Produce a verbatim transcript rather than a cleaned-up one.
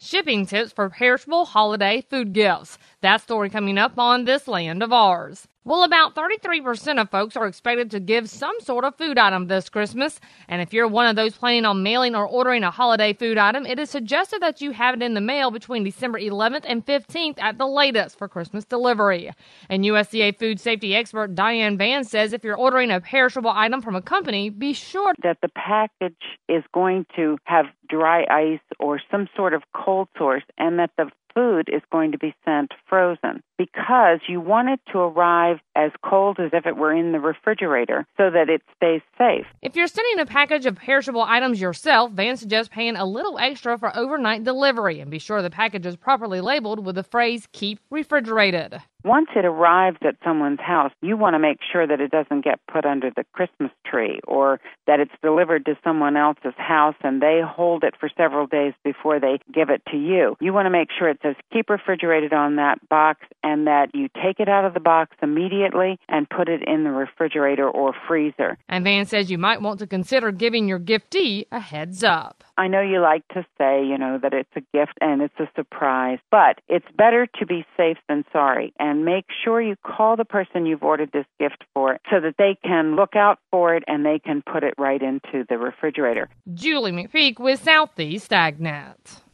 shipping tips for perishable holiday food gifts. That story coming up on This Land of Ours. Well, about thirty-three percent of folks are expected to give some sort of food item this Christmas. And if you're one of those planning on mailing or ordering a holiday food item, it is suggested that you have it in the mail between December eleventh and fifteenth at the latest for Christmas delivery. And U S D A food safety expert Diane Vance says if you're ordering a perishable item from a company, be sure that the package is going to have dry ice or some sort of cold source, and that the food is going to be sent frozen, because you want it to arrive as cold as if it were in the refrigerator so that it stays safe. If you're sending a package of perishable items yourself, Van suggests paying a little extra for overnight delivery, and be sure the package is properly labeled with the phrase "keep refrigerated." Once it arrives at someone's house, you want to make sure that it doesn't get put under the Christmas tree, or that it's delivered to someone else's house and they hold it for several days before they give it to you. You want to make sure it says "keep refrigerated" on that box, and that you take it out of the box immediately and put it in the refrigerator or freezer. And Van says you might want to consider giving your giftee a heads up. I know you like to say, you know, that it's a gift and it's a surprise, but it's better to be safe than sorry. And make sure you call the person you've ordered this gift for so that they can look out for it and they can put it right into the refrigerator. Julie McPeak with Southeast AgNet.